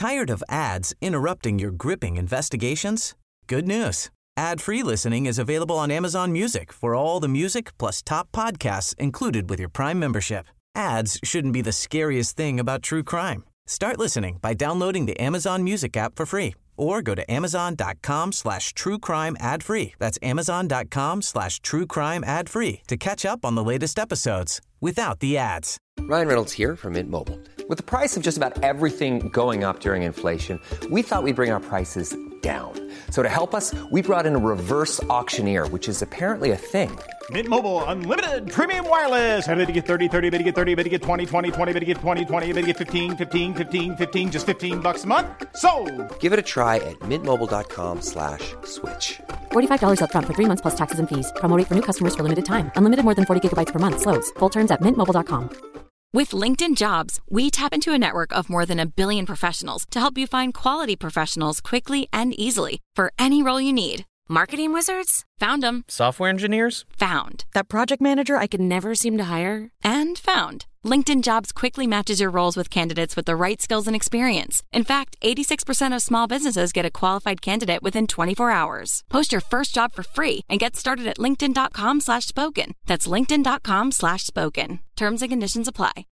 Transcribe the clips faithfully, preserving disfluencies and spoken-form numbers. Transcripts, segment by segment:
Tired of ads interrupting your gripping investigations? Good news. Ad-free listening is available on Amazon Music for all the music plus top podcasts included with your Prime membership. Ads shouldn't be the scariest thing about true crime. Start listening by downloading the Amazon Music app for free or go to amazon.com slash true crime ad free. That's amazon.com slash true crime ad free to catch up on the latest episodes without the ads. Ryan Reynolds here from Mint Mobile. With the price of just about everything going up during inflation, we thought we'd bring our prices down. So to help us, we brought in a reverse auctioneer, which is apparently a thing. Mint Mobile Unlimited Premium Wireless. How to get thirty, thirty, how to get thirty, how to get twenty, twenty, twenty, how to get twenty, twenty, how to get fifteen, fifteen, fifteen, fifteen, just fifteen bucks a month? Sold! Give it a try at mintmobile.com slash switch. forty-five dollars up front for three months plus taxes and fees. Promo rate for new customers for limited time. Unlimited more than forty gigabytes per month. Slows full terms at mint mobile dot com. With LinkedIn Jobs, we tap into a network of more than a billion professionals to help you find quality professionals quickly and easily for any role you need. Marketing wizards? Found them. Software engineers? Found. That project manager I could never seem to hire? And found. LinkedIn Jobs quickly matches your roles with candidates with the right skills and experience. In fact, eighty-six percent of small businesses get a qualified candidate within twenty-four hours. Post your first job for free and get started at linkedin.com slash spoken. That's linkedin.com slash spoken. Terms and conditions apply.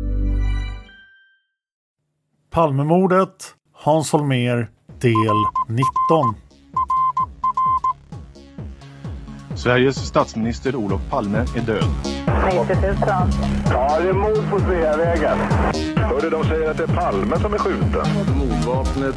Palmemordet, Hans Holmér, del nitton. Sveriges statsminister Olof Palme är död. nittio tusen. Ja, det är mord på Sveavägen. Hörde de säger att det är Palme som är skjuten. Mordvapnet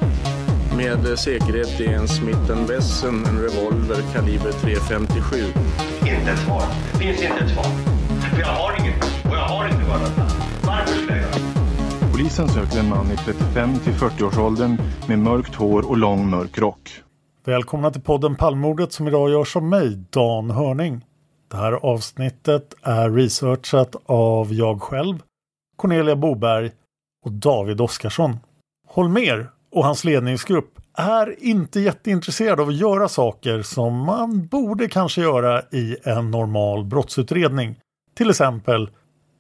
med säkerhet är en Smith and Wesson, en revolver kaliber tre femtiosju. Inte ett svar. Det finns inte ett svar. För jag har inget. Och jag har inte varit. Varför skulle jag? Polisen söker en man i trettiofem till fyrtio-årsåldern med mörkt hår och lång mörk rock. Välkomna till podden Palmemordet som idag görs av mig, Dan Hörning. Det här avsnittet är researchat av jag själv, Cornelia Boberg och David Oskarsson. Holmér och hans ledningsgrupp är inte jätteintresserade av att göra saker som man borde kanske göra i en normal brottsutredning. Till exempel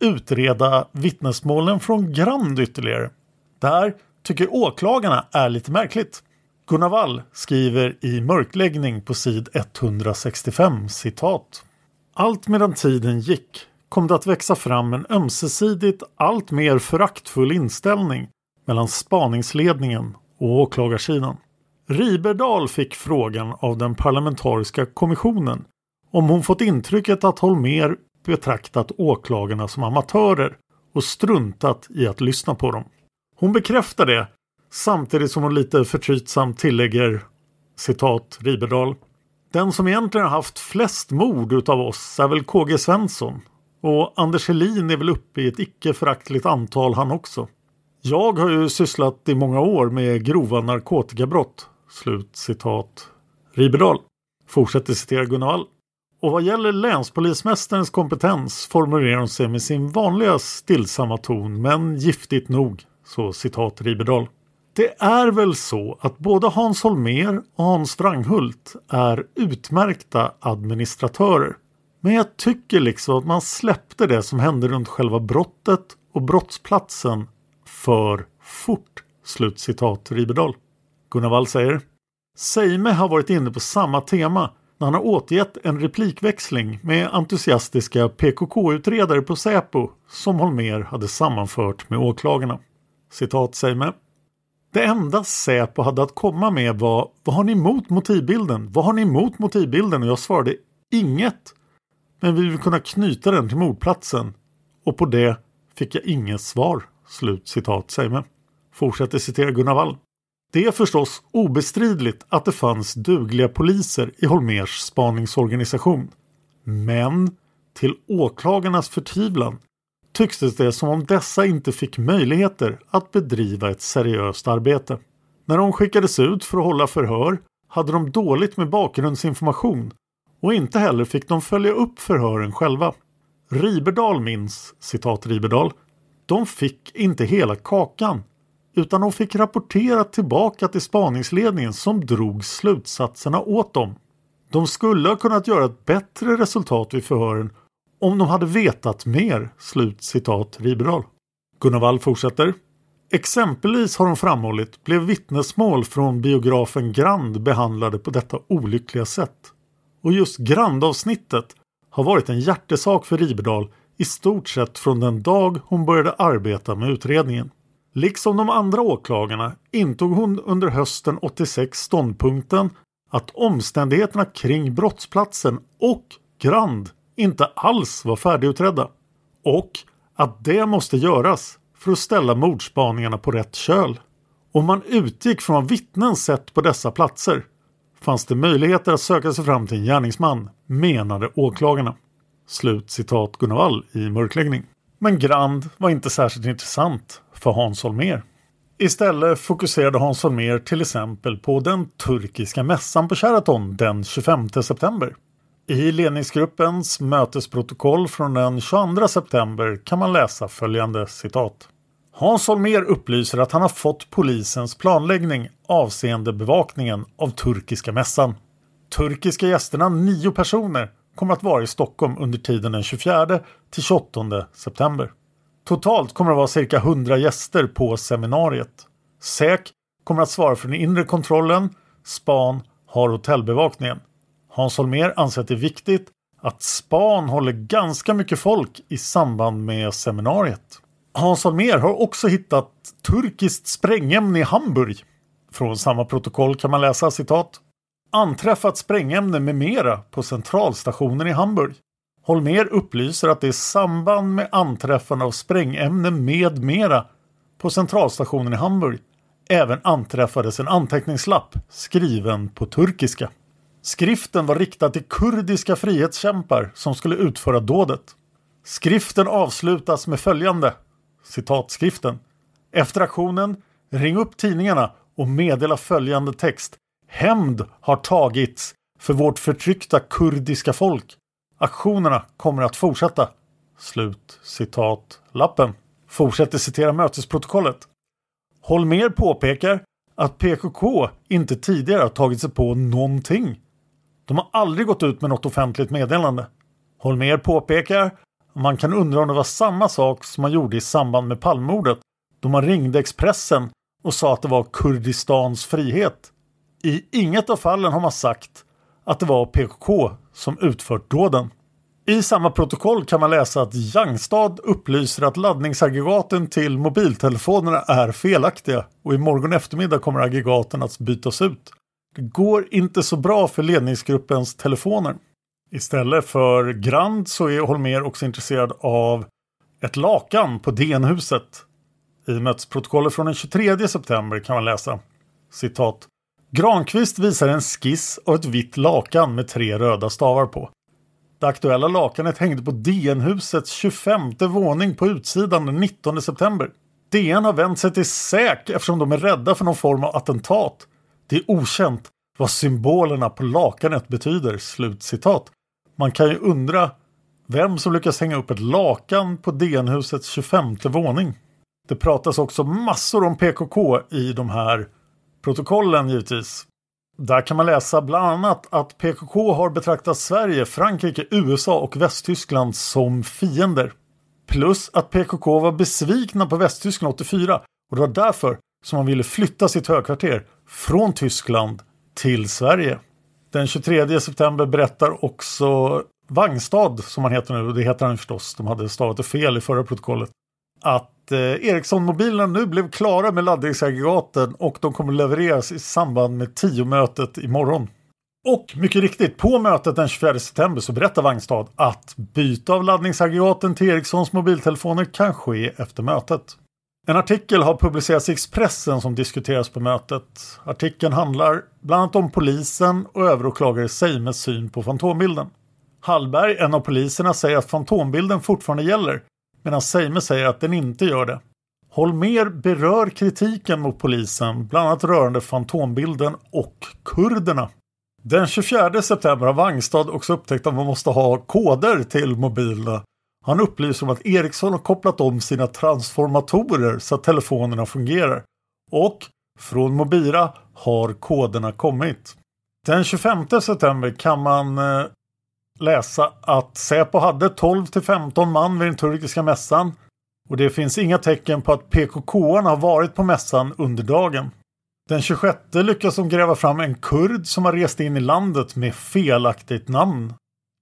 utreda vittnesmålen från Grand ytterligare. Det här tycker åklagarna är lite märkligt. Gunnar Wall skriver i mörkläggning på sid etthundrasextiofem, citat. Allt medan tiden gick kom det att växa fram en ömsesidigt allt mer föraktfull inställning mellan spaningsledningen och åklagarsidan. Riberdal fick frågan av den parlamentariska kommissionen om hon fått intrycket att Holmér betraktat åklagarna som amatörer och struntat i att lyssna på dem. Hon bekräftar det samtidigt som hon lite förtrytsamt tillägger, citat Riberdal. Den som egentligen har haft flest mord utav oss är väl K G Svensson. Och Anders Helin är väl uppe i ett icke föraktligt antal han också. Jag har ju sysslat i många år med grova narkotikabrott. Slut citat Riberdal. Fortsätter citera Gunnar Wall. Och vad gäller länspolismästarens kompetens formulerar hon sig med sin vanliga stillsamma ton men giftigt nog. Så citat Riberdal. Det är väl så att både Hans Holmér och Hans Wranghult är utmärkta administratörer. Men jag tycker liksom att man släppte det som hände runt själva brottet och brottsplatsen för fort. Slutcitat Riberdal. Gunnar Wall säger: Seime har varit inne på samma tema när han har återgett en replikväxling med entusiastiska P K K-utredare på Säpo som Holmér hade sammanfört med åklagarna. Citat Seime. Det enda Säpo hade att komma med var: vad har ni emot motivbilden? Vad har ni emot motivbilden? Och jag svarade: inget. Men vi vill kunna knyta den till mordplatsen. Och på det fick jag inget svar. Slut citat Seime. Fortsätter citera Gunnar Wall. Det är förstås obestridligt att det fanns dugliga poliser i Holmérs spaningsorganisation. Men till åklagarnas förtvivlan tycks det som om dessa inte fick möjligheter att bedriva ett seriöst arbete. När de skickades ut för att hålla förhör hade de dåligt med bakgrundsinformation och inte heller fick de följa upp förhören själva. Riberdal minns, citat Riberdal, de fick inte hela kakan utan de fick rapportera tillbaka till spaningsledningen som drog slutsatserna åt dem. De skulle ha kunnat göra ett bättre resultat vid förhören om de hade vetat mer, slut citat Riberdal. Gunnar Wall fortsätter. Exempelvis har de framhållit blev vittnesmål från biografen Grand behandlade på detta olyckliga sätt. Och just Grand-avsnittet har varit en hjärtesak för Riberdahl i stort sett från den dag hon började arbeta med utredningen. Liksom de andra åklagarna intog hon under hösten åttiosex ståndpunkten att omständigheterna kring brottsplatsen och Grand inte alls var färdigutredda. Och att det måste göras för att ställa mordspaningarna på rätt köl. Om man utgick från vad vittnen sett på dessa platser fanns det möjligheter att söka sig fram till en gärningsman, menade åklagarna. Slut citat Gunnar Wall i mörkläggning. Men Grand var inte särskilt intressant för Hans Holmér. Istället fokuserade Hans Holmér till exempel på den turkiska mässan på Sheraton den tjugofemte september. I ledningsgruppens mötesprotokoll från den tjugoandra september kan man läsa följande citat. Hans Holmér upplyser att han har fått polisens planläggning avseende bevakningen av turkiska mässan. Turkiska gästerna, nio personer, kommer att vara i Stockholm under tiden den tjugofjärde till tjugoåttonde september. Totalt kommer det vara cirka hundra gäster på seminariet. S E K kommer att svara för den inre kontrollen, Span har hotellbevakningen. Hans Holmér anser att det är viktigt att Span håller ganska mycket folk i samband med seminariet. Hans Holmér har också hittat turkiskt sprängämne i Hamburg. Från samma protokoll kan man läsa citat. Anträffat sprängämne med mera på centralstationen i Hamburg. Holmér upplyser att det är samband med anträffande av sprängämne med mera på centralstationen i Hamburg. Även anträffades en anteckningslapp skriven på turkiska. Skriften var riktad till kurdiska frihetskämpar som skulle utföra dådet. Skriften avslutas med följande, citatskriften. Efter aktionen, ring upp tidningarna och meddela följande text. Hämnd har tagits för vårt förtryckta kurdiska folk. Aktionerna kommer att fortsätta. Slut citat lappen. Fortsätter citera mötesprotokollet. Holmér påpekar att P K K inte tidigare har tagit sig på någonting. De har aldrig gått ut med något offentligt meddelande. Holmér påpekar att man kan undra om det var samma sak som man gjorde i samband med Palmemordet, då man ringde Expressen och sa att det var Kurdistans frihet. I inget av fallen har man sagt att det var P K K som utfört dåden. I samma protokoll kan man läsa att Jangstad upplyser att laddningsaggregaten till mobiltelefonerna är felaktiga och imorgon eftermiddag kommer aggregaten att bytas ut. Det går inte så bra för ledningsgruppens telefoner. Istället för Grand så är Holmér också intresserad av ett lakan på D N-huset. I mötesprotokollet från den tjugotredje september kan man läsa citat. Granqvist visar en skiss av ett vitt lakan med tre röda stavar på. Det aktuella lakanet hängde på D N-husets tjugofemte våning på utsidan den nittonde september. D N har vänt sig till S E K eftersom de är rädda för någon form av attentat. Det är okänt vad symbolerna på lakanet betyder. Slut citat. Man kan ju undra vem som lyckas hänga upp ett lakan på D N-husets tjugofemte våning. Det pratas också massor om P K K i de här protokollen givetvis. Där kan man läsa bland annat att P K K har betraktat Sverige, Frankrike, U S A och Västtyskland som fiender. Plus att P K K var besvikna på Västtyskland åttiofyra och det var därför som man ville flytta sitt högkvarter från Tyskland till Sverige. Den tjugotredje september berättar också Wangstad, som han heter nu, det heter han förstås, de hade stavat det fel i förra protokollet, att eh, Ericsson-mobilerna nu blev klara med laddningsaggregaten och de kommer levereras i samband med tio-mötet imorgon. Och mycket riktigt, på mötet den tjugofjärde september så berättar Wangstad att byte av laddningsaggregaten till Ericssons mobiltelefoner kan ske efter mötet. En artikel har publicerats i Expressen som diskuteras på mötet. Artikeln handlar bland annat om polisen och överåklagare Seimes syn på fantombilden. Hallberg, en av poliserna, säger att fantombilden fortfarande gäller, medan Seime säger att den inte gör det. Holmér berör kritiken mot polisen, bland annat rörande fantombilden och kurderna. Den tjugofjärde september har Wangstad också upptäckt att man måste ha koder till mobilerna. Han upplyser om att Ericsson har kopplat om sina transformatorer så att telefonerna fungerar. Och från Mobira har koderna kommit. Den tjugofemte september kan man eh, läsa att Säpo hade tolv till femton man vid den turkiska mässan. och det finns inga tecken på att P K K-arna har varit på mässan under dagen. Den tjugosjätte lyckas de gräva fram en kurd som har rest in i landet med felaktigt namn.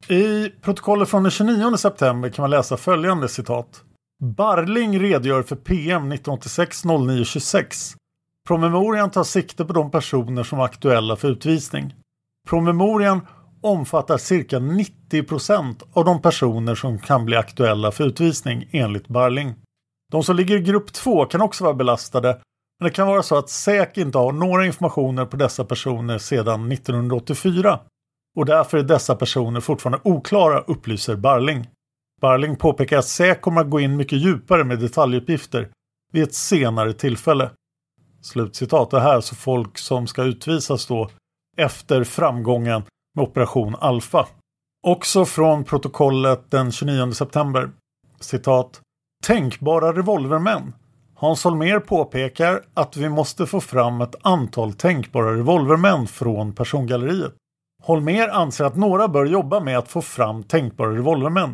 I protokollet från den tjugonionde september kan man läsa följande citat. Barling redogör för P M nittonhundraåttiosex noll nio tjugosex. Promemorian tar sikte på de personer som var aktuella för utvisning. Promemorian omfattar cirka nittio procent av de personer som kan bli aktuella för utvisning enligt Barling. De som ligger i grupp två kan också vara belastade, men det kan vara så att S E K inte har några informationer på dessa personer sedan nittonhundraåttiofyra och därför är dessa personer fortfarande oklara, upplyser Barling. Barling påpekar att S E K kommer att gå in mycket djupare med detaljuppgifter vid ett senare tillfälle. Slutcitat. Det här är alltså folk som ska utvisas då efter framgången med Operation Alfa. Också från protokollet den tjugonionde september. Citat. Tänkbara revolvermän. Hans Holmér påpekar att vi måste få fram ett antal tänkbara revolvermän från persongalleriet. Holmér anser att några bör jobba med att få fram tänkbara revolvermän.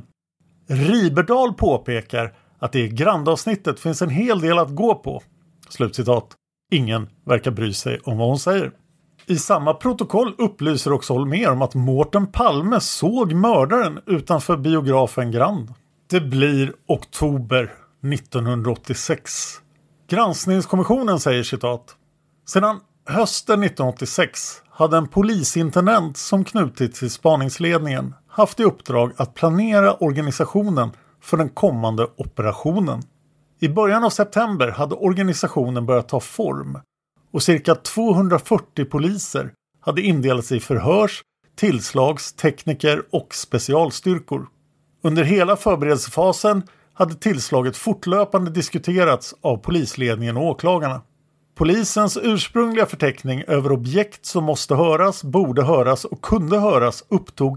Riberdal påpekar att det i grandavsnittet finns en hel del att gå på. Slutcitat. Ingen verkar bry sig om vad hon säger. I samma protokoll upplyser också Holmér om att Mårten Palme såg mördaren utanför biografen Grand. Det blir oktober nittonhundraåttiosex. Granskningskommissionen säger citat. Sedan hösten nittonhundraåttiosex hade en polisintendent som knutits till spaningsledningen haft i uppdrag att planera organisationen för den kommande operationen. I början av september hade organisationen börjat ta form och cirka tvåhundrafyrtio poliser hade indelats i förhörs, tillslags, tekniker och specialstyrkor. Under hela förberedelsefasen hade tillslaget fortlöpande diskuterats av polisledningen och åklagarna. Polisens ursprungliga förteckning över objekt som måste höras, borde höras och kunde höras upptog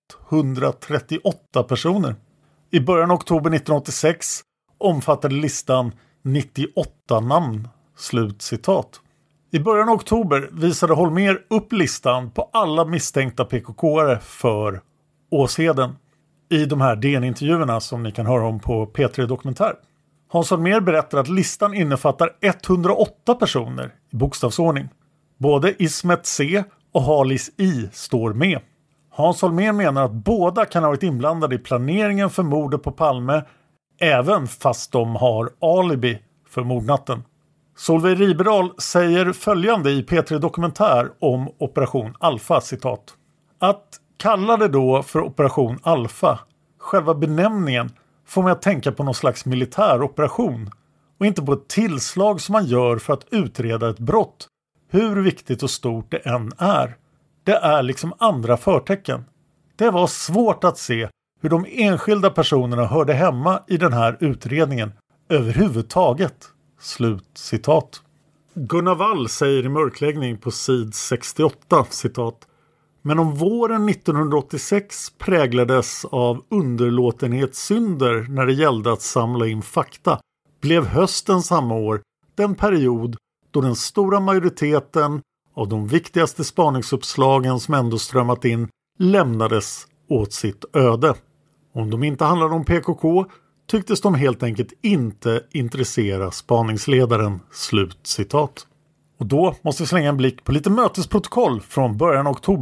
etthundratrettioåtta personer. I början av oktober nittonhundraåttiosex omfattade listan nittioåtta namn. Slut citat. I början av oktober visade Holmér upp listan på alla misstänkta P K K-are för Åsheden i de här D N-intervjuerna som ni kan höra om på P tre Dokumentär. Hans Holmér berättar att listan innefattar etthundraåtta personer i bokstavsordning. Både Ismet C och Halis I står med. Hans Holmér menar att båda kan ha varit inblandade i planeringen för mordet på Palme, även fast de har alibi för mordnatten. Solveig Riberdal säger följande i P tre Dokumentär om Operation Alfa, citat. Att kalla det då för Operation Alfa, själva benämningen, får mig att tänka på någon slags militär operation och inte på ett tillslag som man gör för att utreda ett brott, hur viktigt och stort det än är. Det är liksom andra förtecken. Det var svårt att se hur de enskilda personerna hörde hemma i den här utredningen överhuvudtaget. Slut citat. Gunnar Wall säger i mörkläggning på sid sextioåtta, citat. Men om våren nittonhundraåttiosex präglades av underlåtenhetssynder när det gällde att samla in fakta, blev hösten samma år den period då den stora majoriteten av de viktigaste spaningsuppslagen som ändå strömmat in lämnades åt sitt öde. Om de inte handlade om P K K tycktes de helt enkelt inte intressera spaningsledaren. Slut citat. Och då måste vi slänga en blick på lite mötesprotokoll från början av oktober.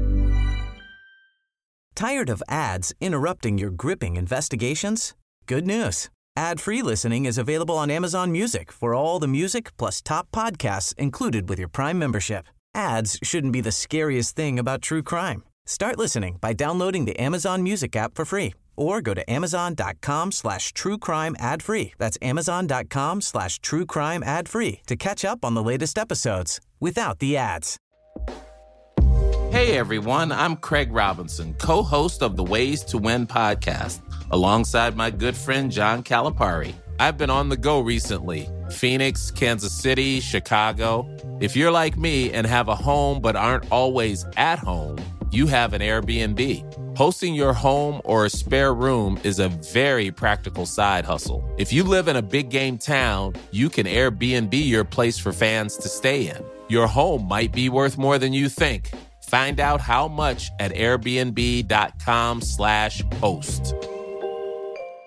Tired of ads interrupting your gripping investigations? Good news. Ad-free listening is available on Amazon Music for all the music plus top podcasts included with your Prime membership. Ads shouldn't be the scariest thing about true crime. Start listening by downloading the Amazon Music app for free or go to amazon.com slash true crime ad free. That's amazon.com slash true crime ad free to catch up on the latest episodes without the ads. Hey everyone, I'm Craig Robinson, co-host of the Ways to Win podcast, alongside my good friend John Calipari. I've been on the go recently. Phoenix, Kansas City, Chicago. If you're like me and have a home but aren't always at home, you have an Airbnb. Hosting your home or a spare room is a very practical side hustle. If you live in a big game town, you can Airbnb your place for fans to stay in. Your home might be worth more than you think. Find out how much at airbnb.com slash host.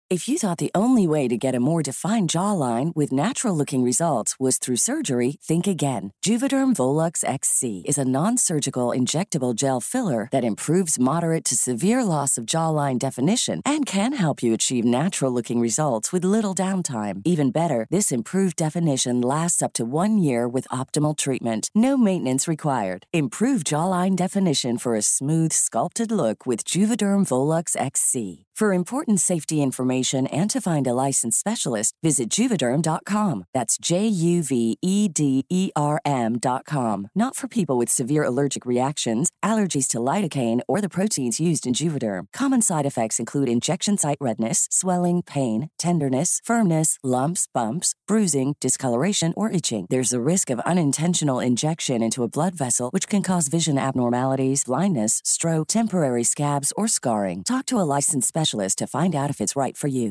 If you thought the only way to get a more defined jawline with natural-looking results was through surgery, think again. Juvederm Volux X C is a non-surgical injectable gel filler that improves moderate to severe loss of jawline definition and can help you achieve natural-looking results with little downtime. Even better, this improved definition lasts up to one year with optimal treatment. No maintenance required. Improve jawline definition for a smooth, sculpted look with Juvederm Volux X C. For important safety information and to find a licensed specialist, visit Juvederm dot com. That's J U V E D E R M dot com. Not for people with severe allergic reactions, allergies to lidocaine, or the proteins used in Juvederm. Common side effects include injection site redness, swelling, pain, tenderness, firmness, lumps, bumps, bruising, discoloration, or itching. There's a risk of unintentional injection into a blood vessel, which can cause vision abnormalities, blindness, stroke, temporary scabs, or scarring. Talk to a licensed specialist to find out if it's right for you.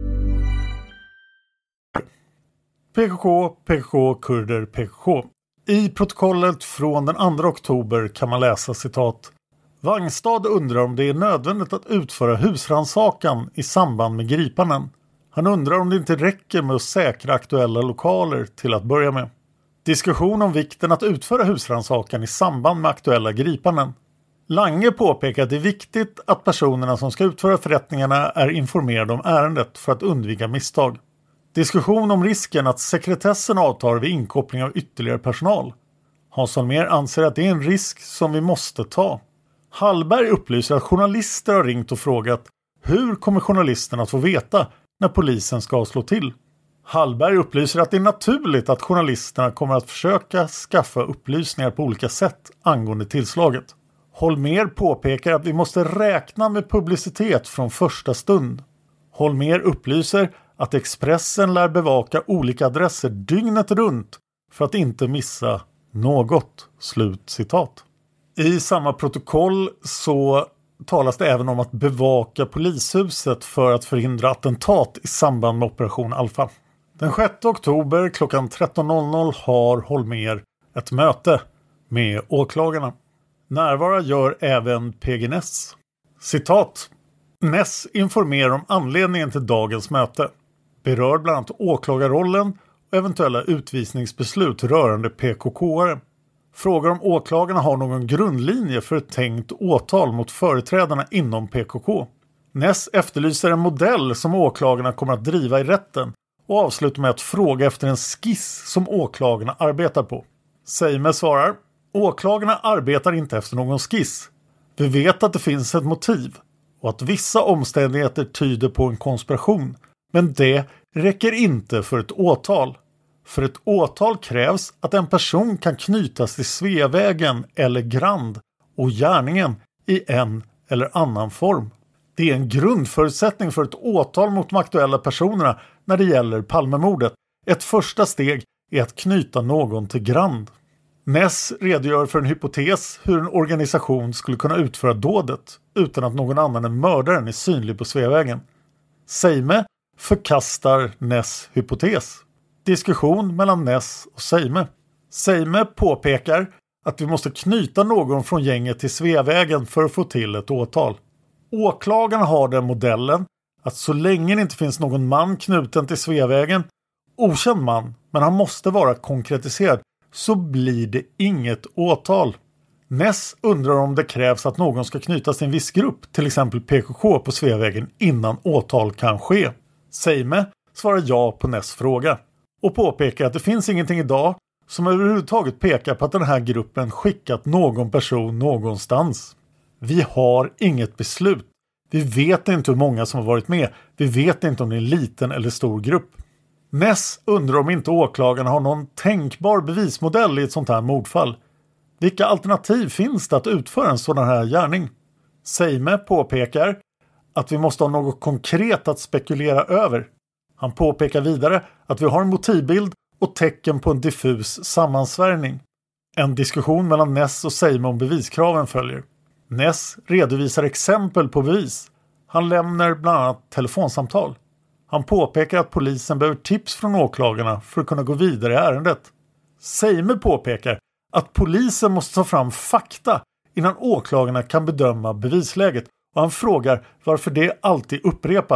P K K, P K K, kurder, P K K. I protokollet från den andra oktober kan man läsa citat: Wangstad undrar om det är nödvändigt att utföra husrannsakan i samband med gripanden. Han undrar om det inte räcker med att säkra aktuella lokaler till att börja med. Diskussion om vikten att utföra husrannsakan i samband med aktuella gripanden. Lange påpekar att det är viktigt att personerna som ska utföra förrättningarna är informerade om ärendet för att undvika misstag. Diskussion om risken att sekretessen avtar vid inkoppling av ytterligare personal. Hans Holmér anser att det är en risk som vi måste ta. Hallberg upplyser att journalister har ringt och frågat hur kommer journalisterna att få veta när polisen ska slå till. Hallberg upplyser att det är naturligt att journalisterna kommer att försöka skaffa upplysningar på olika sätt angående tillslaget. Holmér påpekar att vi måste räkna med publicitet från första stund. Holmér upplyser att Expressen lär bevaka olika adresser dygnet runt för att inte missa något. Slut citat. I samma protokoll så talas det även om att bevaka polishuset för att förhindra attentat i samband med Operation Alfa. Den sjätte oktober klockan tretton har Holmér ett möte med åklagarna. Närvara gör även P G Ness. Citat: Ness informerar om anledningen till dagens möte. Berör bland annat åklagarrollen och eventuella utvisningsbeslut rörande P K K-are. Frågar om åklagarna har någon grundlinje för ett tänkt åtal mot företrädarna inom P K K. Ness efterlyser en modell som åklagarna kommer att driva i rätten och avslutar med att fråga efter en skiss som åklagarna arbetar på. Seime svarar: åklagarna arbetar inte efter någon skiss. Vi vet att det finns ett motiv och att vissa omständigheter tyder på en konspiration. Men det räcker inte för ett åtal. För ett åtal krävs att en person kan knytas till Sveavägen eller Grand och gärningen i en eller annan form. Det är en grundförutsättning för ett åtal mot de aktuella personerna när det gäller Palmemordet. Ett första steg är att knyta någon till Grand. Ness redogör för en hypotes hur en organisation skulle kunna utföra dådet utan att någon annan än mördaren är synlig på Sveavägen. Seime förkastar Ness hypotes. Diskussion mellan Ness och Seime. Seime påpekar att vi måste knyta någon från gänget till Sveavägen för att få till ett åtal. Åklagarna har den modellen att så länge det inte finns någon man knuten till Sveavägen, okänd man, men han måste vara konkretiserad, så blir det inget åtal. Ness undrar om det krävs att någon ska knytas till en viss grupp, till exempel P K K på Sveavägen, innan åtal kan ske. Seime svarar ja på Ness fråga och påpekar att det finns ingenting idag som överhuvudtaget pekar på att den här gruppen skickat någon person någonstans. Vi har inget beslut. Vi vet inte hur många som har varit med. Vi vet inte om det är en liten eller stor grupp. Ness undrar om inte åklagarna har någon tänkbar bevismodell i ett sånt här mordfall. Vilka alternativ finns det att utföra en sådan här gärning? Seime påpekar att vi måste ha något konkret att spekulera över. Han påpekar vidare att vi har en motivbild och tecken på en diffus sammansvärjning. En diskussion mellan Ness och Seime om beviskraven följer. Ness redovisar exempel på bevis. Han lämnar bland annat telefonsamtal. Han påpekar att polisen behöver tips från åklagarna för att kunna gå vidare i ärendet. Seime påpekar att polisen måste ta fram fakta innan åklagarna kan bedöma bevisläget, och han frågar varför det alltid upprepas.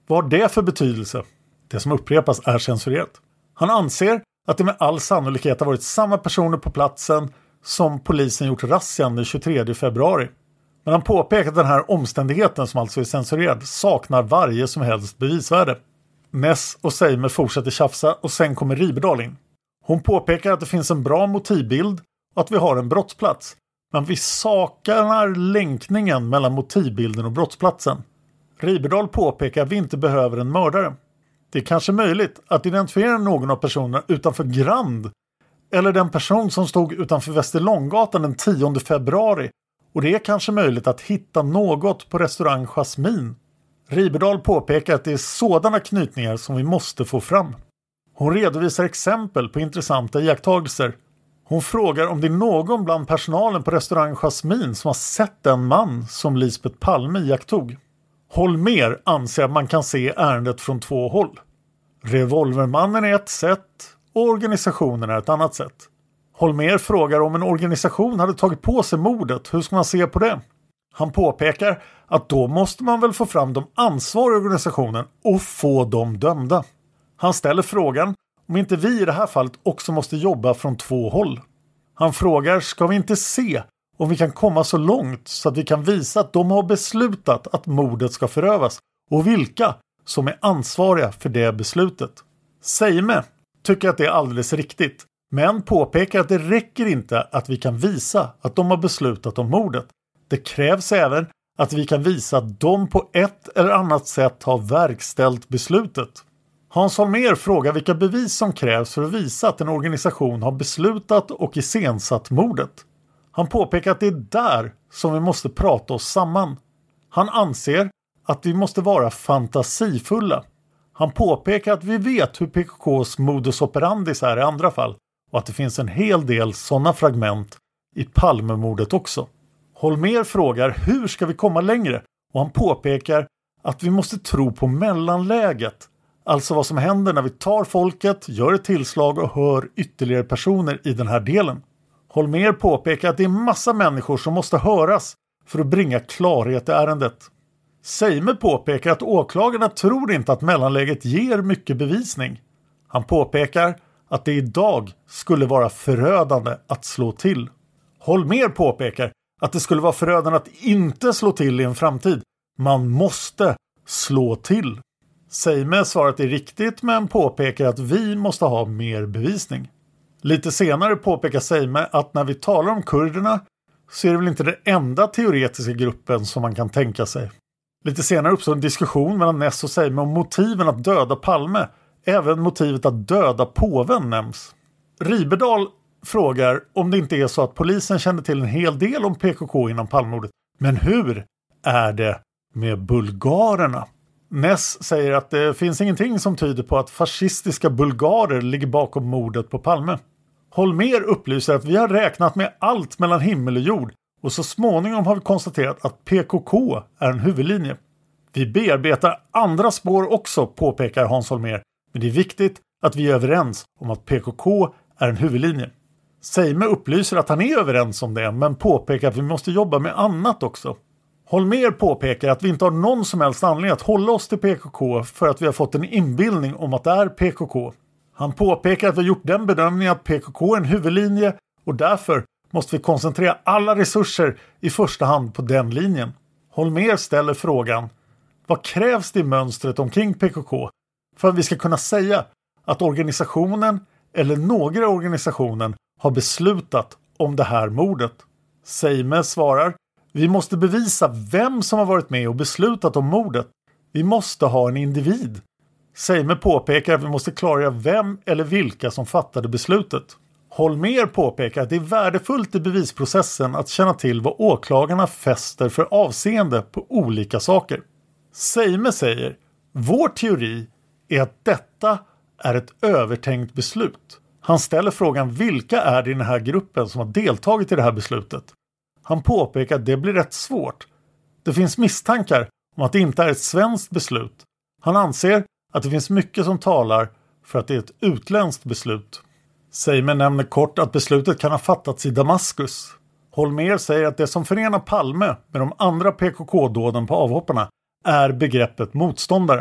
Vad har det för betydelse? Det som upprepas är censurerat. Han anser att det med all sannolikhet har varit samma personer på platsen som polisen gjort razzian den tjugotredje februari. Men han påpekar att den här omständigheten, som alltså är censurerad, saknar varje som helst bevisvärde. Ness och Seimer fortsätter tjafsa och sen kommer Riberdahl in. Hon påpekar att det finns en bra motivbild och att vi har en brottsplats. Men vi saknar länkningen mellan motivbilden och brottsplatsen. Riberdahl påpekar att vi inte behöver en mördare. Det är kanske möjligt att identifiera någon av personerna utanför Grand eller den person som stod utanför Västerlånggatan den tionde februari, och det är kanske möjligt att hitta något på restaurang Jasmin. Riberdahl påpekar att det är sådana knytningar som vi måste få fram. Hon redovisar exempel på intressanta iakttagelser. Hon frågar om det är någon bland personalen på restaurang Jasmin som har sett den man som Lisbeth Palme iakttog. Holmér anser att man kan se ärendet från två håll. Revolvermannen är ett sätt och organisationen är ett annat sätt. Holmér frågar om en organisation hade tagit på sig mordet. Hur ska man se på det? Han påpekar att då måste man väl få fram de ansvariga organisationen och få dem dömda. Han ställer frågan om inte vi i det här fallet också måste jobba från två håll. Han frågar, ska vi inte se om vi kan komma så långt så att vi kan visa att de har beslutat att mordet ska förövas och vilka som är ansvariga för det beslutet. Seime tycker att det är alldeles riktigt, men påpekar att det räcker inte att vi kan visa att de har beslutat om mordet. Det krävs även att vi kan visa att de på ett eller annat sätt har verkställt beslutet. Hans Holmér frågar vilka bevis som krävs för att visa att en organisation har beslutat och iscensatt mordet. Han påpekar att det är där som vi måste prata oss samman. Han anser att vi måste vara fantasifulla. Han påpekar att vi vet hur P K K:s modus operandi är i andra fall och att det finns en hel del sådana fragment i Palmemordet också. Holmér frågar hur ska vi komma längre, och han påpekar att vi måste tro på mellanläget. Alltså vad som händer när vi tar folket, gör ett tillslag och hör ytterligare personer i den här delen. Holmér påpekar att det är massa människor som måste höras för att bringa klarhet i ärendet. Seime påpekar att åklagarna tror inte att mellanläget ger mycket bevisning. Han påpekar att det idag skulle vara förödande att slå till. Holmér påpekar att det skulle vara förödande att inte slå till i en framtid. Man måste slå till. Seime svarar att det är riktigt, men påpekar att vi måste ha mer bevisning. Lite senare påpekar Seime att när vi talar om kurderna så är det väl inte den enda teoretiska gruppen som man kan tänka sig. Lite senare uppstår en diskussion mellan Ness och Seime om motiven att döda Palme. Även motivet att döda påven nämns. Riberdahl frågar om det inte är så att polisen kände till en hel del om P K K innan Palmemordet. Men hur är det med bulgarerna? Ness säger att det finns ingenting som tyder på att fascistiska bulgarer ligger bakom mordet på Palme. Holmér upplyser att vi har räknat med allt mellan himmel och jord och så småningom har vi konstaterat att P K K är en huvudlinje. Vi bearbetar andra spår också, påpekar Hans Holmér, men det är viktigt att vi är överens om att P K K är en huvudlinje. Seime upplyser att han är överens om det, men påpekar att vi måste jobba med annat också. Holmér påpekar att vi inte har någon som helst anledning att hålla oss till P K K för att vi har fått en inbildning om att det är P K K. Han påpekar att vi har gjort den bedömningen att P K K är en huvudlinje och därför måste vi koncentrera alla resurser i första hand på den linjen. Holmér ställer frågan: vad krävs det i mönstret omkring P K K för att vi ska kunna säga att organisationen eller några i organisationen har beslutat om det här mordet? Seime svarar: vi måste bevisa vem som har varit med och beslutat om mordet. Vi måste ha en individ. Seime påpekar att vi måste klargöra vem eller vilka som fattade beslutet. Holmér påpekar att det är värdefullt i bevisprocessen att känna till vad åklagarna fäster för avseende på olika saker. Seime säger: vår teori är att detta är ett övertänkt beslut. Han ställer frågan: vilka är det i den här gruppen som har deltagit i det här beslutet? Han påpekar att det blir rätt svårt. Det finns misstankar om att det inte är ett svenskt beslut. Han anser att det finns mycket som talar för att det är ett utländskt beslut. Seime nämner kort att beslutet kan ha fattats i Damaskus. Holmér säger att det som förenar Palme med de andra P K K-dåden på avhopparna är begreppet motståndare.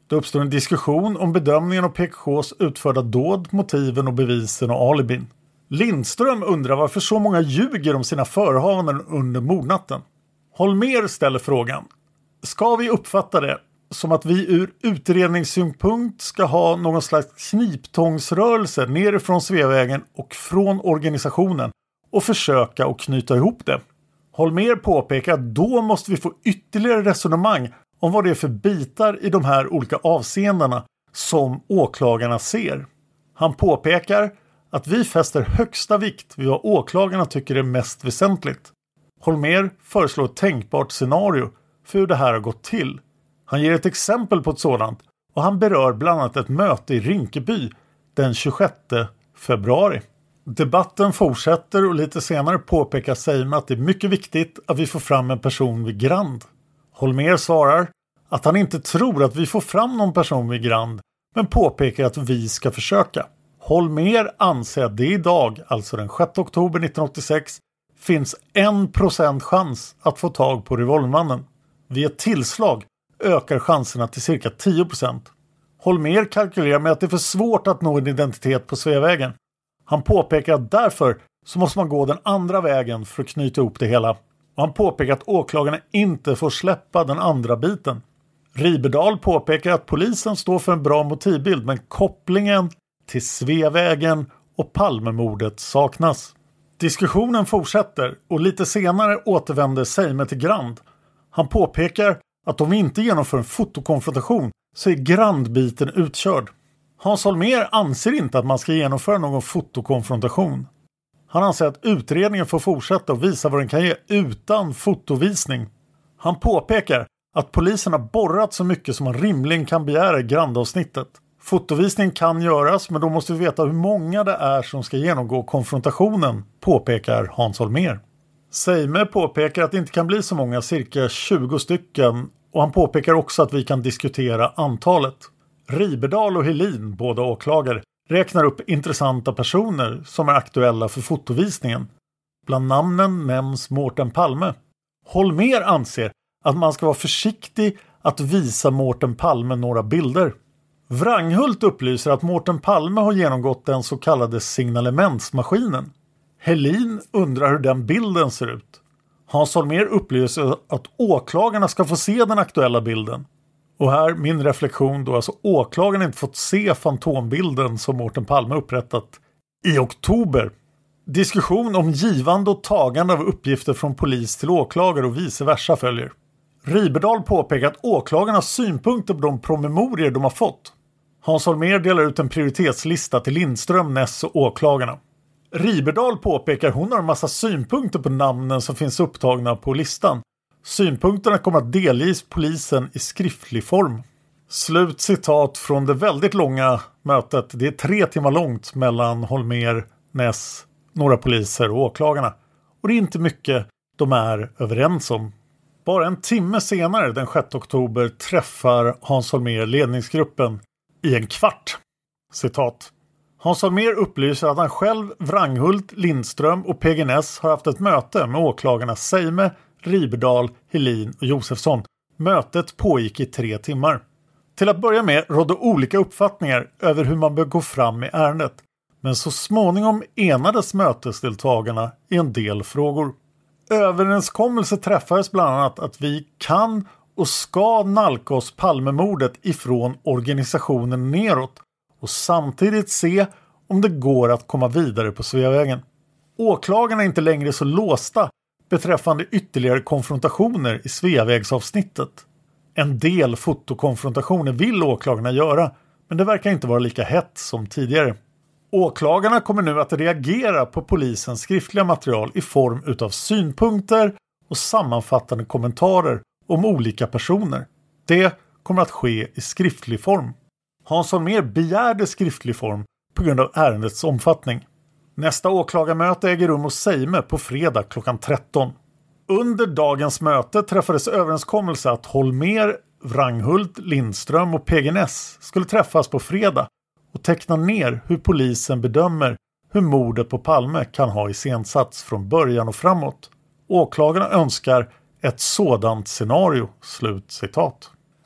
Det uppstår en diskussion om bedömningen av P K K:s utförda dåd, motiven och bevisen och alibin. Lindström undrar varför så många ljuger om sina förehavanden under mordnatten. Holmér ställer frågan: ska vi uppfatta det som att vi ur utredningssynpunkt ska ha någon slags kniptångsrörelse nerifrån Sveavägen och från organisationen och försöka att knyta ihop det? Holmér påpekar att då måste vi få ytterligare resonemang om vad det är för bitar i de här olika avseendena som åklagarna ser. Han påpekar att vi fäster högsta vikt vid vad åklagarna tycker är mest väsentligt. Holmér föreslår ett tänkbart scenario för hur det här har gått till. Han ger ett exempel på ett sådant och han berör bland annat ett möte i Rinkeby den tjugosjätte februari. Debatten fortsätter och lite senare påpekar Seime att det är mycket viktigt att vi får fram en person vid Grand. Holmér svarar att han inte tror att vi får fram någon person vid Grand, men påpekar att vi ska försöka. Holmér anser att det idag, alltså den sjätte oktober nittonhundraåttiosex, finns en procent chans att få tag på revolvermannen. Vid ett tillslag ökar chanserna till cirka tio procent. Holmér kalkylerar med att det är för svårt att nå en identitet på Sveavägen. Han påpekar att därför så måste man gå den andra vägen för att knyta ihop det hela. Och han påpekar att åklagarna inte får släppa den andra biten. Riberdal påpekar att polisen står för en bra motivbild, men kopplingen till Sveavägen och Palmemordet saknas. Diskussionen fortsätter och lite senare återvänder Seime till Grand. Han påpekar att om vi inte genomför en fotokonfrontation så är Grand-biten utkörd. Hans Holmér anser inte att man ska genomföra någon fotokonfrontation. Han anser att utredningen får fortsätta och visa vad den kan ge utan fotovisning. Han påpekar att polisen har borrat så mycket som man rimligen kan begära i Grand-avsnittet. Fotovisning kan göras, men då måste vi veta hur många det är som ska genomgå konfrontationen, påpekar Hans Holmér. Seime påpekar att det inte kan bli så många, cirka tjugo stycken, och han påpekar också att vi kan diskutera antalet. Riberdal och Helin, båda åklagare, räknar upp intressanta personer som är aktuella för fotovisningen. Bland namnen nämns Mårten Palme. Holmér anser att man ska vara försiktig att visa Mårten Palme några bilder. Wranghult upplyser att Mårten Palme har genomgått den så kallade signalementsmaskinen. Helin undrar hur den bilden ser ut. Hans Holmér upplyser att åklagarna ska få se den aktuella bilden. Och här min reflektion då, alltså åklagarna inte fått se fantombilden som Mårten Palme upprättat i oktober. Diskussion om givande och tagande av uppgifter från polis till åklagare och vice versa följer. Riberdal påpekar att åklagarnas synpunkter på de promemorier de har fått. Hans Holmér delar ut en prioritetslista till Lindström, Ness och åklagarna. Riberdal påpekar hon har en massa synpunkter på namnen som finns upptagna på listan. Synpunkterna kommer att delges polisen i skriftlig form. Slut citat från det väldigt långa mötet. Det är tre timmar långt mellan Holmér, Ness, några poliser och åklagarna. Och det är inte mycket de är överens om. Bara en timme senare, den sjätte oktober, träffar Hans Holmér ledningsgruppen i en kvart. Citat. Hans Holmér upplyser att han själv, Wranghult, Lindström och P G Ness har haft ett möte med åklagarna Seime, Riberdal, Helin och Josefsson. Mötet pågick i tre timmar. Till att börja med rådde olika uppfattningar över hur man bör gå fram i ärendet. Men så småningom enades mötesdeltagarna i en del frågor. Överenskommelse träffades bland annat att vi kan och ska nalka oss Palmemordet ifrån organisationen neråt och samtidigt se om det går att komma vidare på Sveavägen. Åklagarna är inte längre så låsta beträffande ytterligare konfrontationer i Sveavägsavsnittet. En del fotokonfrontationer vill åklagarna göra, men det verkar inte vara lika hett som tidigare. Åklagarna kommer nu att reagera på polisens skriftliga material i form utav synpunkter och sammanfattande kommentarer om olika personer. Det kommer att ske i skriftlig form. Hans Holmér begärde skriftlig form på grund av ärendets omfattning. Nästa åklagarmöte äger rum hos Seime på fredag klockan tretton. Under dagens möte träffades överenskommelse att Holmér, Wranghult, Lindström och P G Ness skulle träffas på fredag och teckna ner hur polisen bedömer hur mordet på Palme kan ha iscensatts från början och framåt. Åklagarna önskar ett sådant scenario, slut citat.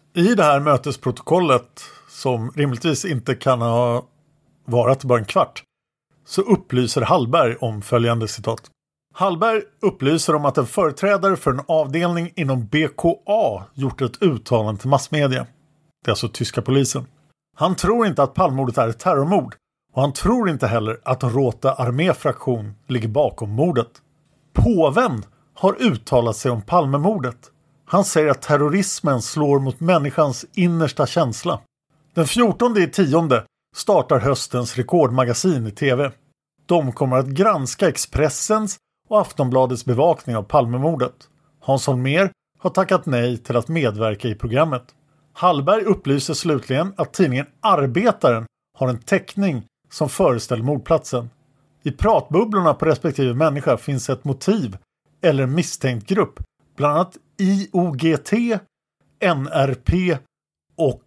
I det här mötesprotokollet, som rimligtvis inte kan ha varit bara en kvart, så upplyser Hallberg om följande citat. Hallberg upplyser om att en företrädare för en avdelning inom B K A gjort ett uttalande till massmedia. Det är alltså tyska polisen. Han tror inte att Palmemordet är ett terrormord och han tror inte heller att Rote arméfraktion ligger bakom mordet. Påven har uttalat sig om Palmemordet. Han säger att terrorismen slår mot människans innersta känsla. Den fjortonde i tionde startar höstens rekordmagasin i tv. De kommer att granska Expressens och Aftonbladets bevakning av Palmemordet. Hans Holmér har tackat nej till att medverka i programmet. Hallberg upplyser slutligen att tidningen Arbetaren har en teckning som föreställer mordplatsen. I pratbubblorna på respektive människa finns ett motiv eller en misstänkt grupp, bland annat I O G T, N R P och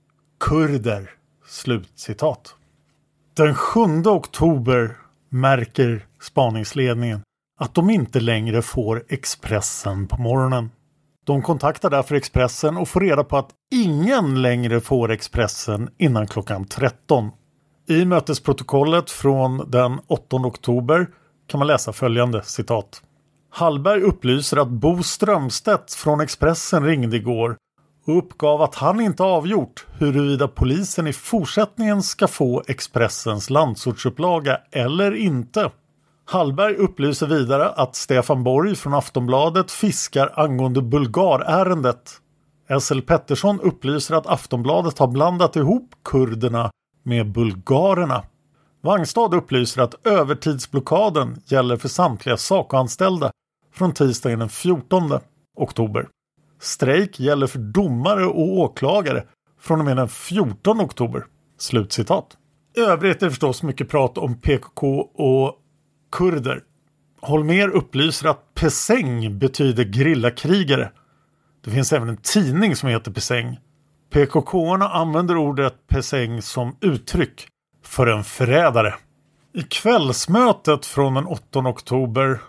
kurder. Slutcitat. Den sjunde oktober märker spaningsledningen att de inte längre får Expressen på morgonen. De kontaktar därför Expressen och får reda på att ingen längre får Expressen innan klockan tretton. I mötesprotokollet från den åttonde oktober kan man läsa följande citat. Hallberg upplyser att Bo Strömstedt från Expressen ringde igår och uppgav att han inte avgjort huruvida polisen i fortsättningen ska få Expressens landsortsupplaga eller inte. Hallberg upplyser vidare att Stefan Borg från Aftonbladet fiskar angående bulgarärendet. S L Pettersson upplyser att Aftonbladet har blandat ihop kurderna med bulgarerna. Wangstad upplyser att övertidsblockaden gäller för samtliga sakanställda från tisdagen den fjortonde oktober. Strejk gäller för domare och åklagare från och med den fjortonde oktober. Slutcitat. I övrigt är det förstås mycket prat om P K K och kurder. Holmér upplyser att Pesäng betyder grillakrigare. Det finns även en tidning som heter Pesäng. P K K-arna använder ordet Pesäng som uttryck för en förrädare. I kvällsmötet från den åttonde oktober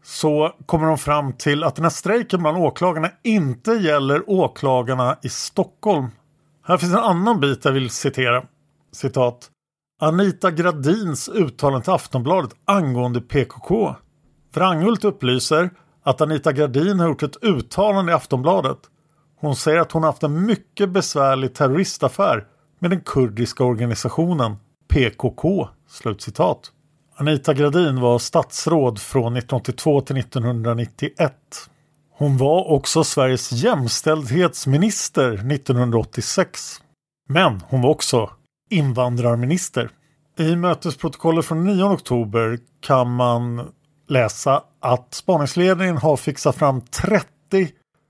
så kommer de fram till att den här strejken bland åklagarna inte gäller åklagarna i Stockholm. Här finns en annan bit jag vill citera. Citat. Anita Gradins uttalande till Aftonbladet angående P K K. Wranghult upplyser att Anita Gradin har gjort ett uttalande i Aftonbladet. Hon säger att hon haft en mycket besvärlig terroristaffär med den kurdiska organisationen P K K. Slutcitat. Anita Gradin var statsråd från nittonhundraåttiotvå till nittonhundranittioett. Hon var också Sveriges jämställdhetsminister nittonhundraåttiosex. Men hon var också invandrarminister. I mötesprotokollet från nionde oktober kan man läsa att spaningsledningen har fixat fram trettio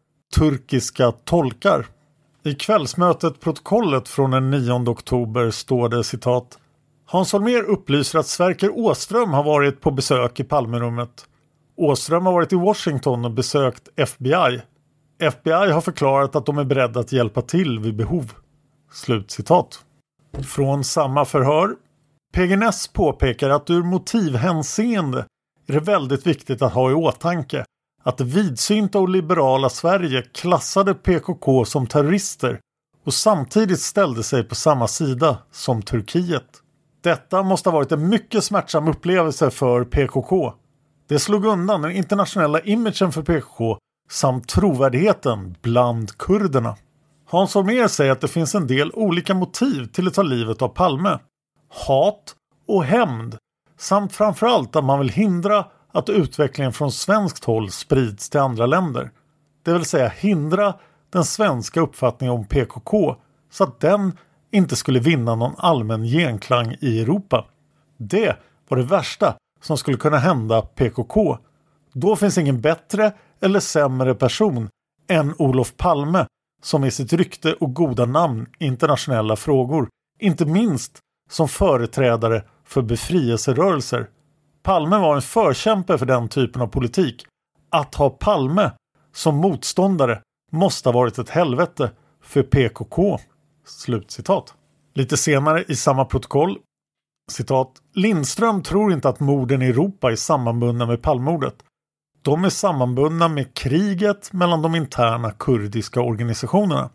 turkiska tolkar. I kvällsmötet protokollet från den nionde oktober står det citat. Hans Holmér upplyser att Sverker Åström har varit på besök i Palmerummet. Åström har varit i Washington och besökt F B I. F B I har förklarat att de är beredda att hjälpa till vid behov. Slutcitat. Från samma förhör. P G N S påpekar att ur motivhänseende är det väldigt viktigt att ha i åtanke att det vidsynta och liberala Sverige klassade P K K som terrorister och samtidigt ställde sig på samma sida som Turkiet. Detta måste ha varit en mycket smärtsam upplevelse för P K K. Det slog undan den internationella imagen för P K K samt trovärdigheten bland kurderna. Hans Holmér säger att det finns en del olika motiv till att ta livet av Palme. Hat och hämnd samt framförallt att man vill hindra att utvecklingen från svenskt håll sprids till andra länder. Det vill säga hindra den svenska uppfattningen om P K K så att den inte skulle vinna någon allmän genklang i Europa. Det var det värsta som skulle kunna hända P K K. Då finns ingen bättre eller sämre person än Olof Palme som i sitt rykte och goda namn i internationella frågor, inte minst som företrädare för befrielserörelser. Palme var en förkämpe för den typen av politik. Att ha Palme som motståndare måste ha varit ett helvete för P K K. Slutcitat. Lite senare i samma protokoll. Citat. Lindström tror inte att morden i Europa är sammanbundna med Palmemordet. De är sammanbundna med kriget mellan de interna kurdiska organisationerna.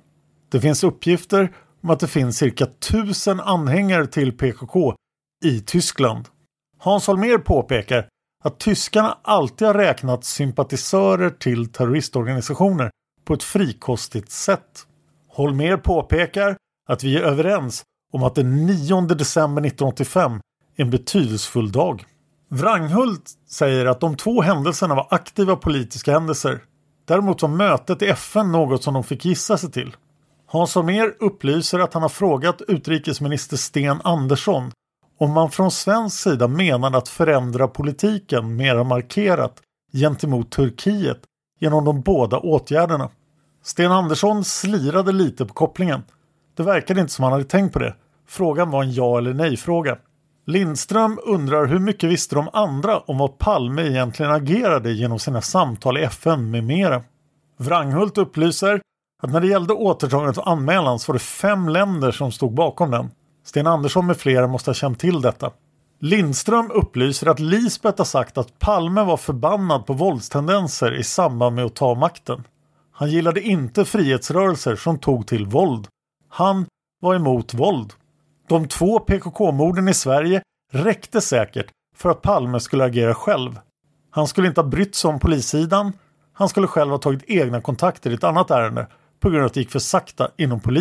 Det finns uppgifter om att det finns cirka tusen anhängare till P K K i Tyskland. Hans Holmér påpekar att tyskarna alltid har räknat sympatisörer till terroristorganisationer på ett frikostigt sätt. Holmér påpekar att vi är överens om att den nionde december nittonhundraåttiofem är en betydelsefull dag. Wranghult säger att de två händelserna var aktiva politiska händelser. Däremot var mötet i F N något som de fick gissa sig till. Hans Holmér upplyser att han har frågat utrikesminister Sten Andersson om man från svensk sida menade att förändra politiken mer markerat gentemot Turkiet genom de båda åtgärderna. Sten Andersson slirade lite på kopplingen. Det verkade inte som han hade tänkt på det. Frågan var en ja- eller nej-fråga. Lindström undrar hur mycket visste de andra om vad Palme egentligen agerade genom sina samtal i F N med mera. Wranghult upplyser att när det gällde återtagandet av anmälan så var det fem länder som stod bakom den. Sten Andersson med flera måste ha känt till detta. Lindström upplyser att Lisbeth har sagt att Palme var förbannad på våldstendenser i samband med att ta makten. Han gillade inte frihetsrörelser som tog till våld. Han var emot våld. De två P K K-morden i Sverige räckte säkert för att Palme skulle agera själv. Han skulle inte ha brytt sig om polissidan. Han skulle själv ha tagit egna kontakter i ett annat ärende på grund av att det gick för sakta inom polisen.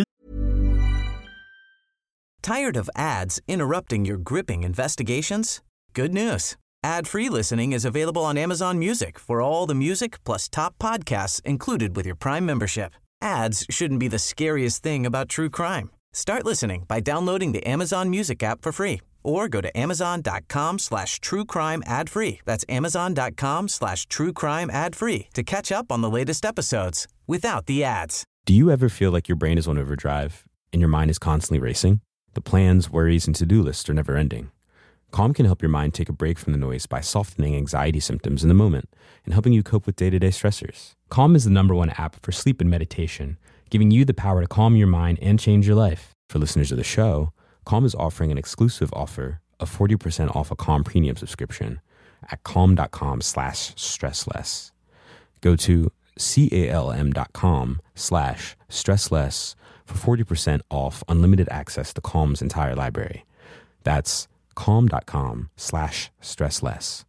Tired of ads interrupting your gripping investigations? Good news. Ad-free listening is available on Amazon Music for all the music plus top podcasts included with your Prime membership. Ads shouldn't be the scariest thing about true crime. Start listening by downloading the Amazon Music app for free or go to amazon.com slash true crime ad free. That's amazon.com slash true crime ad free to catch up on the latest episodes without the ads. Do you ever feel like your brain is on overdrive and your mind is constantly racing? The plans, worries, and to-do lists are never ending. Calm can help your mind take a break from the noise by softening anxiety symptoms in the moment and helping you cope with day-to-day stressors. Calm is the number one app for sleep and meditation, giving you the power to calm your mind and change your life. For listeners of the show, Calm is offering an exclusive offer of forty percent off a Calm premium subscription at calm.com slash stressless. Go to calm.com slash stressless for forty percent off unlimited access to Calm's entire library. That's calm.com slash stressless.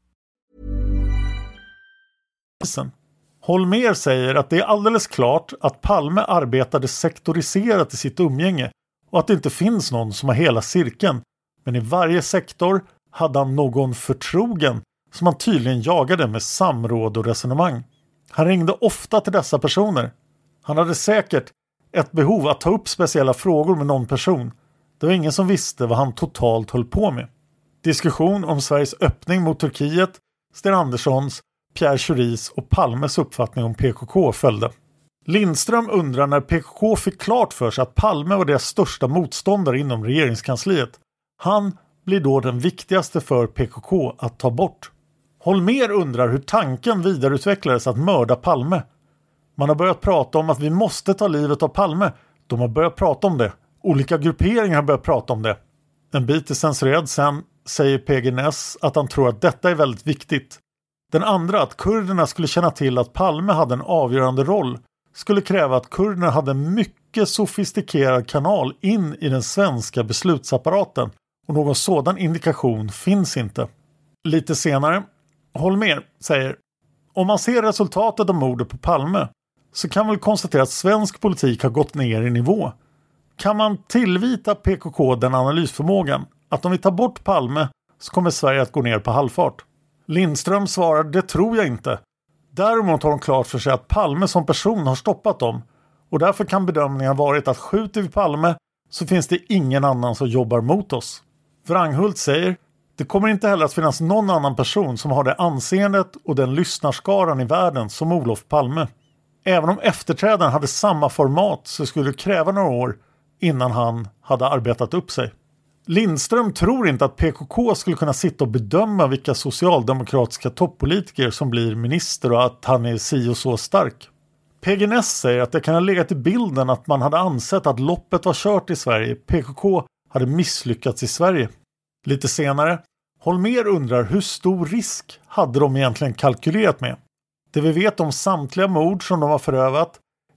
Holmér säger att det är alldeles klart att Palme arbetade sektoriserat i sitt umgänge och att det inte finns någon som har hela cirkeln. Men i varje sektor hade han någon förtrogen som han tydligen jagade med samråd och resonemang. Han ringde ofta till dessa personer. Han hade säkert ett behov att ta upp speciella frågor med någon person. Det var ingen som visste vad han totalt höll på med. Diskussion om Sveriges öppning mot Turkiet, Sten Anderssons, Pierre Schoris och Palmes uppfattning om P K K följde. Lindström undrar när P K K fick klart för sig att Palme var deras största motståndare inom regeringskansliet. Han blir då den viktigaste för P K K att ta bort. Holmér undrar hur tanken vidareutvecklades att mörda Palme. Man har börjat prata om att vi måste ta livet av Palme. De har börjat prata om det. Olika grupperingar har börjat prata om det. En bit är censurerad, sen säger P G Ness att han tror att detta är väldigt viktigt. Den andra, att kurderna skulle känna till att Palme hade en avgörande roll, skulle kräva att kurderna hade en mycket sofistikerad kanal in i den svenska beslutsapparaten, och någon sådan indikation finns inte. Lite senare, Holmér säger: om man ser resultatet av mordet på Palme så kan man väl konstatera att svensk politik har gått ner i nivå. Kan man tillvita P K K den analysförmågan att om vi tar bort Palme så kommer Sverige att gå ner på halvfart? Lindström svarar: det tror jag inte. Däremot har de klart för sig att Palme som person har stoppat dem, och därför kan bedömningen ha varit att skjuter vi Palme så finns det ingen annan som jobbar mot oss. Wranghult säger: det kommer inte heller att finnas någon annan person som har det anseendet och den lyssnarskaran i världen som Olof Palme. Även om efterträdaren hade samma format så skulle det kräva några år innan han hade arbetat upp sig. Lindström tror inte att P K K skulle kunna sitta och bedöma vilka socialdemokratiska toppolitiker som blir minister och att han är si och så stark. P G Ness säger att det kan ha legat i bilden att man hade ansett att loppet var kört i Sverige. P K K hade misslyckats i Sverige. Lite senare, Holmér undrar hur stor risk hade de egentligen kalkylerat med. Det vi vet om samtliga mord som de har förövat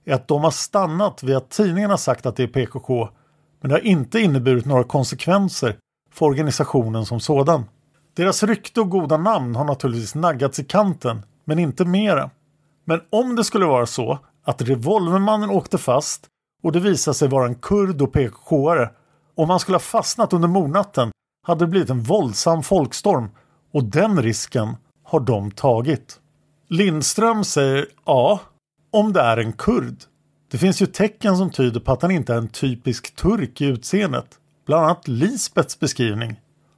är att de har stannat vid att tidningarna sagt att det är P K K, men det har inte inneburit några konsekvenser för organisationen som sådan. Deras rykte och goda namn har naturligtvis naggats i kanten, men inte mera. Men om det skulle vara så att revolvermannen åkte fast och det visade sig vara en kurd och P K K-are, om han skulle ha fastnat under mordnatten hade det blivit en våldsam folkstorm, och den risken har de tagit. Lindström säger ja, om det är en kurd. Det finns ju tecken som tyder på att han inte är en typisk turk i utseendet. Bland annat Lisbeths beskrivning.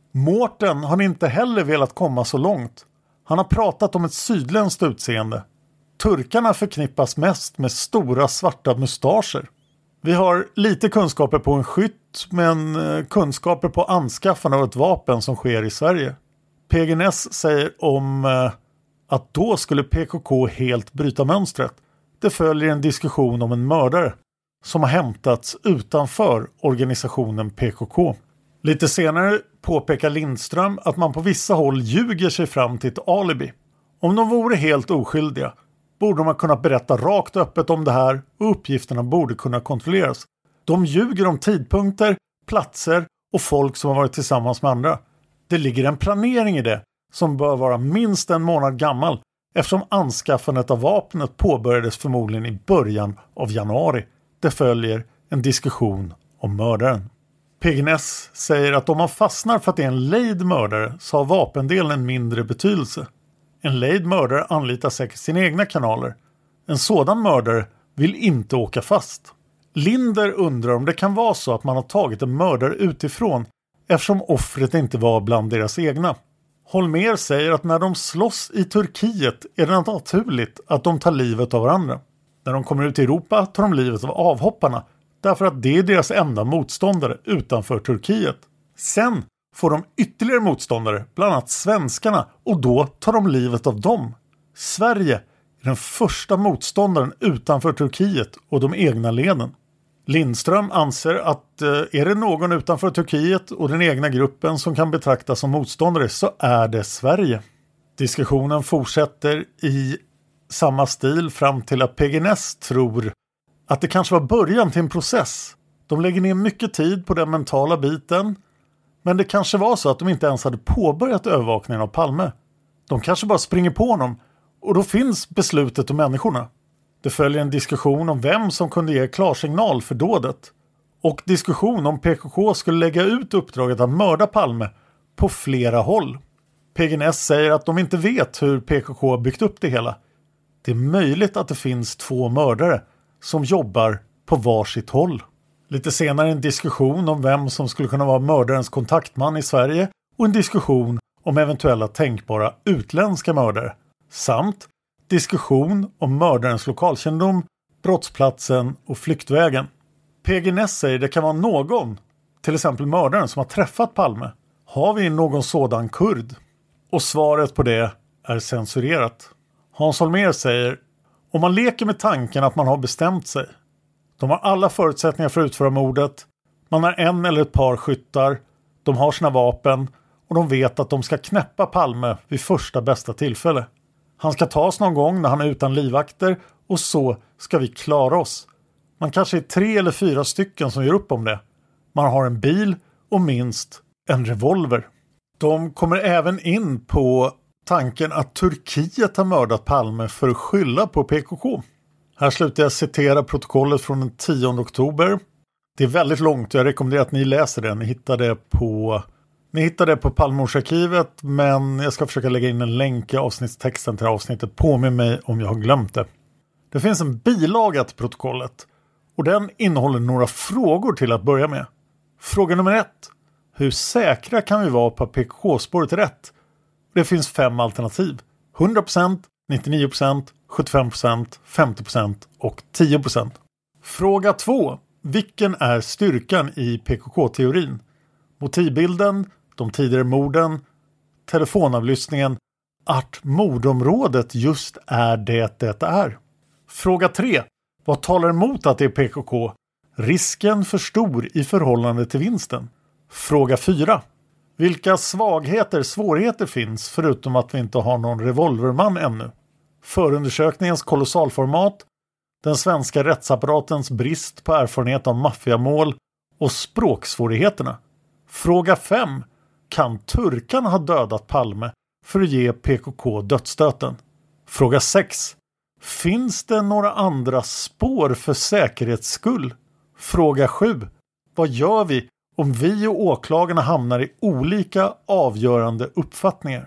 Mårten har inte heller velat komma så långt. Han har pratat om ett sydländskt utseende. Turkarna förknippas mest med stora svarta mustascher. Vi har lite kunskaper på en skytt, men kunskaper på anskaffande av ett vapen som sker i Sverige. P G N S säger om eh, att då skulle P K K helt bryta mönstret. Det följer en diskussion om en mördare som har hämtats utanför organisationen P K K. Lite senare påpekar Lindström att man på vissa håll ljuger sig fram till ett alibi. Om de vore helt oskyldiga borde man kunna berätta rakt öppet om det här, och uppgifterna borde kunna kontrolleras. De ljuger om tidpunkter, platser och folk som har varit tillsammans med andra. Det ligger en planering i det som bör vara minst en månad gammal, eftersom anskaffandet av vapnet påbörjades förmodligen i början av januari. Det följer en diskussion om mördaren. P G N S säger att om man fastnar för att det är en lejd mördare så har vapendelen en mindre betydelse. En lejd mördare anlitar säkert sina egna kanaler. En sådan mördare vill inte åka fast. Linder undrar om det kan vara så att man har tagit en mördare utifrån eftersom offret inte var bland deras egna. Holmér säger att när de slåss i Turkiet är det naturligt att de tar livet av varandra. När de kommer ut i Europa tar de livet av avhopparna därför att det är deras enda motståndare utanför Turkiet. Sen får de ytterligare motståndare, bland annat svenskarna, och då tar de livet av dem. Sverige är den första motståndaren utanför Turkiet och de egna leden. Lindström anser att eh, är det någon utanför Turkiet och den egna gruppen som kan betraktas som motståndare så är det Sverige. Diskussionen fortsätter i samma stil fram till att P G N S tror att det kanske var början till en process. De lägger ner mycket tid på den mentala biten, men det kanske var så att de inte ens hade påbörjat övervakningen av Palme. De kanske bara springer på honom, och då finns beslutet om människorna. Det följer en diskussion om vem som kunde ge klarsignal för dådet, och diskussion om P K K skulle lägga ut uppdraget att mörda Palme på flera håll. P G N S säger att de inte vet hur P K K har byggt upp det hela. Det är möjligt att det finns två mördare som jobbar på varsitt håll. Lite senare en diskussion om vem som skulle kunna vara mördarens kontaktman i Sverige, och en diskussion om eventuella tänkbara utländska mördare. Samt diskussion om mördarens lokalkännedom, brottsplatsen och flyktvägen. P G N S säger det kan vara någon, till exempel mördaren, som har träffat Palme. Har vi någon sådan kurd? Och svaret på det är censurerat. Hans Holmér säger, om man leker med tanken att man har bestämt sig. De har alla förutsättningar för att utföra mordet. Man har en eller ett par skyttar. De har sina vapen. Och de vet att de ska knäppa Palme vid första bästa tillfälle. Han ska tas någon gång när han är utan livvakter. Och så ska vi klara oss. Man kanske är tre eller fyra stycken som gör upp om det. Man har en bil och minst en revolver. De kommer även in på tanken att Turkiet har mördat Palme för att skylla på P K K. Här slutar jag citera protokollet från den tionde oktober. Det är väldigt långt och jag rekommenderar att ni läser det. Ni hittar det på, ni hittar det på Palmemordsarkivet, men jag ska försöka lägga in en länk i avsnittstexten till avsnittet. Påminn mig om jag har glömt det. Det finns en bilaga till protokollet och den innehåller några frågor till att börja med. Fråga nummer ett. Hur säkra kan vi vara på att P K K-spåret är rätt? Det finns fem alternativ. hundra procent, nittionio procent, sjuttiofem procent, femtio procent och tio procent. Fråga två. Vilken är styrkan i P K K-teorin? Motivbilden, de tidigare morden, telefonavlyssningen, att mordområdet just är det det är. Fråga tre. Vad talar emot att det är P K K? Risken för stor i förhållande till vinsten. Fråga fyra. Vilka svagheter, svårigheter finns förutom att vi inte har någon revolverman ännu? Förundersökningens kolossalformat, den svenska rättsapparatens brist på erfarenhet av maffiamål och språksvårigheterna. Fråga fem. Kan turkarna ha dödat Palme för att ge P K K dödsstöten? Fråga sex. Finns det några andra spår för säkerhets skull? Fråga sju. Vad gör vi om vi och åklagarna hamnar i olika avgörande uppfattningar?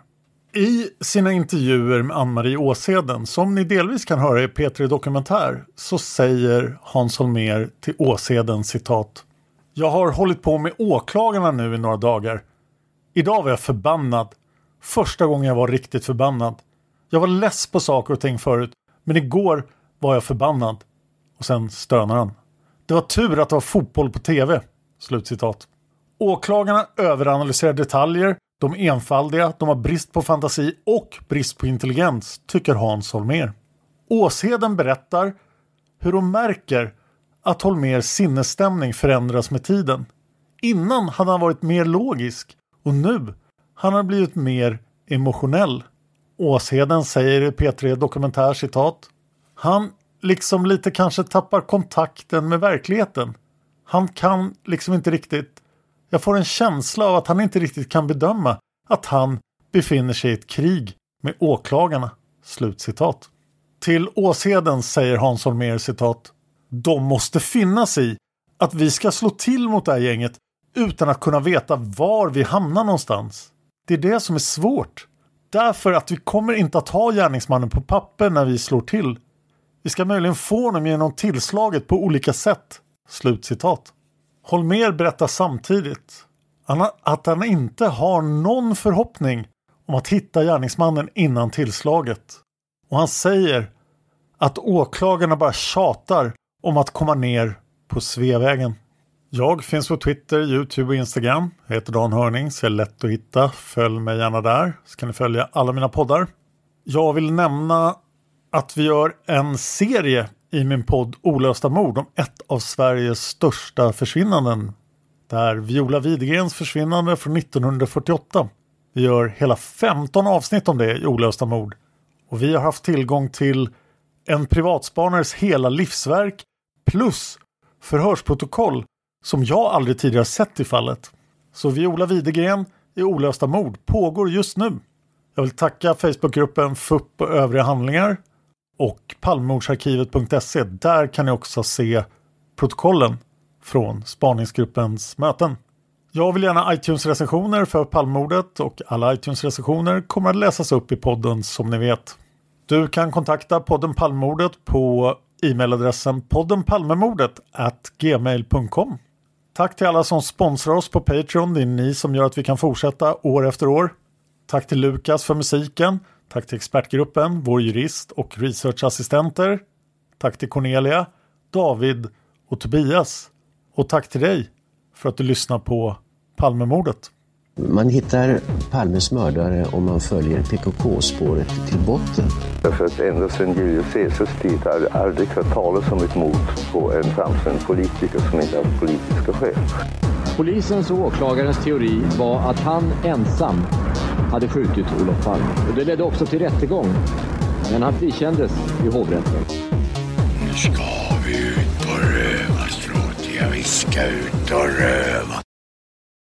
I sina intervjuer med Ann-Marie Åsheden, som ni delvis kan höra i P tre Dokumentär, så säger Hans Holmér till Åsheden, citat: Jag har hållit på med åklagarna nu i några dagar. Idag var jag förbannad. Första gången jag var riktigt förbannad. Jag var less på saker och ting förut, men igår var jag förbannad. Och sen stönar han. Det var tur att det var fotboll på tv. Slutcitat. Åklagarna överanalyserar detaljer. De är enfaldiga, de har brist på fantasi och brist på intelligens, tycker Hans Holmér. Åsheden berättar hur de märker att Holmérs sinnesstämning förändras med tiden. Innan hade han varit mer logisk och nu han har blivit mer emotionell. Åsheden säger i P tre Dokumentär, citat: Han liksom lite kanske tappar kontakten med verkligheten. Han kan liksom inte riktigt. Jag får en känsla av att han inte riktigt kan bedöma att han befinner sig i ett krig med åklagarna. Slutcitat. Till Åsheden säger Hans Holmér, citat: De måste finnas i att vi ska slå till mot det här gänget utan att kunna veta var vi hamnar någonstans. Det är det som är svårt. Därför att vi kommer inte att ha gärningsmannen på papper när vi slår till. Vi ska möjligen få honom genom tillslaget på olika sätt. Slutcitat. Holmér berättar samtidigt att han inte har någon förhoppning om att hitta gärningsmannen innan tillslaget. Och han säger att åklagarna bara tjatar om att komma ner på Sveavägen. Jag finns på Twitter, YouTube och Instagram. Jag heter Dan Hörning, så är lätt att hitta. Följ mig gärna där, så kan ni följa alla mina poddar. Jag vill nämna att vi gör en serie i min podd Olösta mord om ett av Sveriges största försvinnanden. Det är Viola Widegrens försvinnande från nittonhundrafyrtioåtta. Vi gör hela femton avsnitt om det i Olösta mord. Och vi har haft tillgång till en privatspanares hela livsverk plus förhörsprotokoll som jag aldrig tidigare sett i fallet. Så Viola Widegren i Olösta mord pågår just nu. Jag vill tacka Facebookgruppen F U P och övriga handlingar och palmemordsarkivet punkt se. Där kan ni också se protokollen från spaningsgruppens möten. Jag vill gärna iTunes-recensioner för Palmemordet och alla iTunes-recensioner kommer att läsas upp i podden som ni vet. Du kan kontakta podden Palmemordet på e-mailadressen poddenpalmemordet at gmail punkt com. Tack till alla som sponsrar oss på Patreon. Det är ni som gör att vi kan fortsätta år efter år. Tack till Lukas för musiken. Tack till expertgruppen, vår jurist och researchassistenter. Tack till Cornelia, David och Tobias. Och tack till dig för att du lyssnar på Palmemordet. Man hittar Palmes mördare om man följer P K K-spåret till botten. Därför att ända sedan Julius Caesars tid har det aldrig hört talas om ett mord på en framstående politiker som inte har politiska skäl. Polisens och åklagarens teori var att han ensam hade skjutit Olof Palme. Och det ledde också till rättegång. Men han frikändes i hovrätten. Nu ska vi ut och röva, Stråt. Ja, vi ska ut och röva.